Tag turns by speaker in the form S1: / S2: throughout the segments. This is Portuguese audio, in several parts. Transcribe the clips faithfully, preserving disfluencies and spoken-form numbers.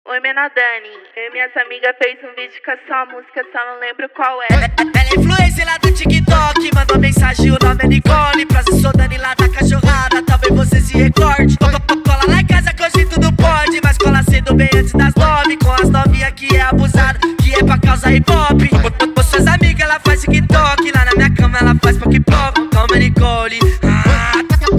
S1: Oi, Mena Dani. Eu e minhas amigas fez um vídeo com a sua música, só não lembro qual é.
S2: Ela é influencer lá do TikTok, mandou mensagem, o nome é Nicole. Prazer, sou Dani lá da cachorrada, talvez você se recorde. Cola lá em casa que hoje tudo pode, mas cola cedo bem antes das nove. Com as novinhas que é abusada, que é pra causar hip hop. Com suas amigas ela faz TikTok, lá na minha cama ela faz pok-pok. Toma Nicole, ah.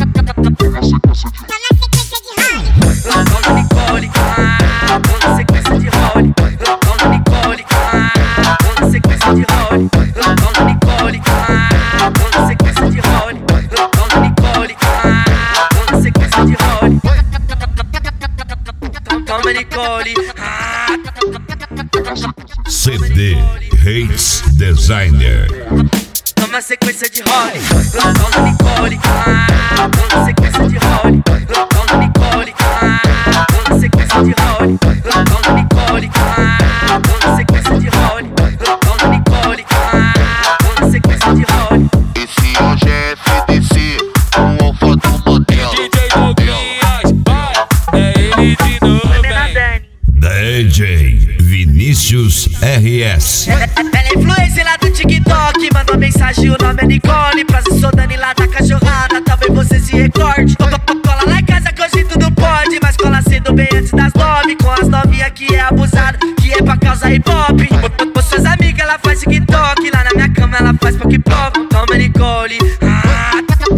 S2: Toma Nicole, ah. Toma sequência de role. Toma Nicole, ah. Toma sequência de role. Toma Nicole, ah. Toma sequência de role. Toma Nicole, ah. Toma sequência de role. Toma Nicole, ah.
S3: C D Hates Designer.
S2: Toma sequência de role. Toma Nicole, ah. Toma sequência de role. Toma Nicole, ah. Toma sequência de role. Toma Nicole, ah. Toma sequência de role. Toma Nicole, ah. Toma sequência de role.
S4: Esse hoje é F D C, o alfa do modelo.
S5: D J Douglas, vai, é ele de novo,
S1: Oi, Mena Dani.
S3: D J Vinícius R S.
S2: Ela é influencer lá do TikTok, mandou mensagem, o nome é Nicole. Prazer, sou Dani lá da cachorrada, talvez você se recorde. Cola lá em casa que hoje tudo pode, mas cola cedo bem antes das nove. Com as novinhas que é abusada, que é pra causar hip hop. Com suas amigas ela faz TikTok, lá na minha cama ela faz pok-pok. Toma Nicole, ah.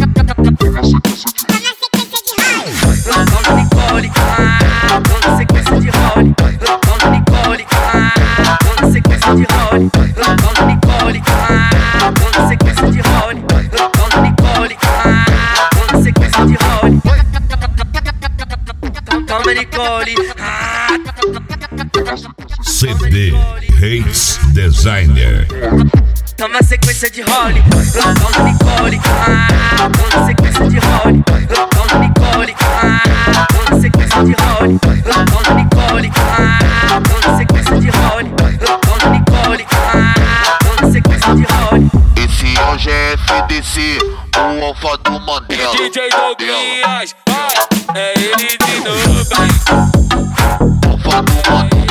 S2: Toma Nicole, ah. Toma sequência de role. Toma Nicole, ah. Toma sequência de role. Toma Nicole, ah. Toma sequência de role. Toma Nicole, ah. Toma sequência de role. Toma Nicole, ah.
S3: C D Hates Designer.
S2: Toma sequência de role. Toma Nicole, ah. Toma sequência de role. Toma Nicole, ah. Toma sequência de role. Toma Nicole, ah. Toma sequência de role. Toma Nicole, ah. Toma sequência de role.
S4: Esse hoje é F D C, o alfa do modelo.
S5: D J Douglas, vai, é ele de novo,
S4: Alfa do modelo.